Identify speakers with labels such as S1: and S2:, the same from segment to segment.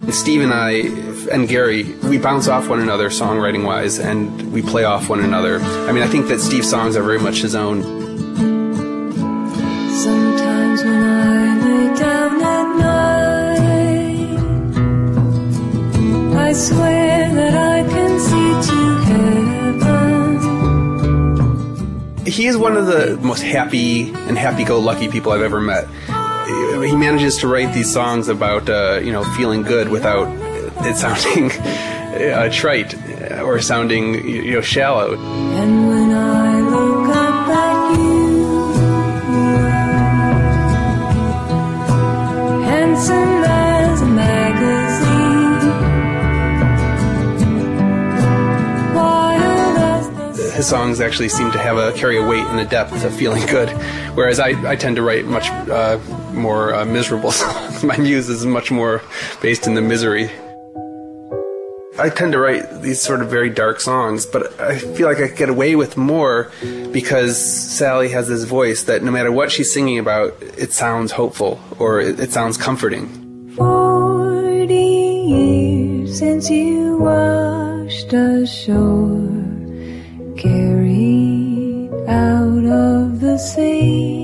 S1: Steve and I, and Gary, we bounce off one another songwriting-wise, and we play off one another. I mean, I think that Steve's songs are very much his own.
S2: Sometimes when I lay down at night, I swear that I can see to heaven.
S1: He is one of the most happy and happy-go-lucky people I've ever met. He manages to write these songs about, feeling good without it sounding trite or sounding, shallow.
S2: And when I look up at you, handsome as a magazine, wild as the...
S1: His songs actually seem to carry a weight and a depth of feeling good, whereas I tend to write much more miserable songs. My muse is much more based in the misery. I tend to write these sort of very dark songs, but I feel like I get away with more because Sally has this voice that no matter what she's singing about, it sounds hopeful or it sounds comforting.
S2: 40 years since you washed ashore, carried out of the sea.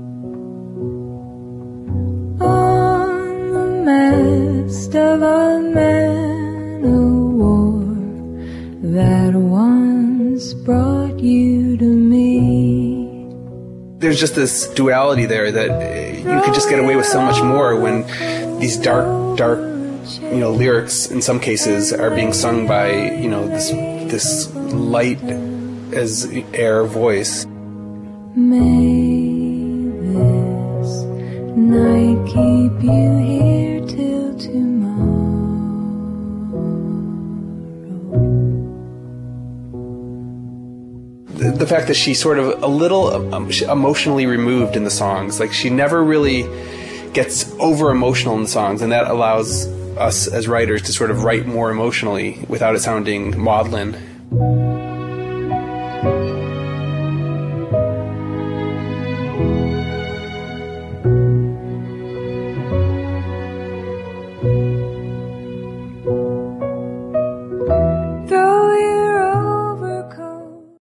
S2: On the mast of a man of war that once brought you to me.
S1: There's just this duality there that you could just get away with so much more when these dark, lyrics in some cases are being sung by, this light as air voice.
S2: May this night keep you here till tomorrow.
S1: The fact that she's sort of a little emotionally removed in the songs, like she never really gets over emotional in the songs, and that allows us as writers to sort of write more emotionally without it sounding maudlin.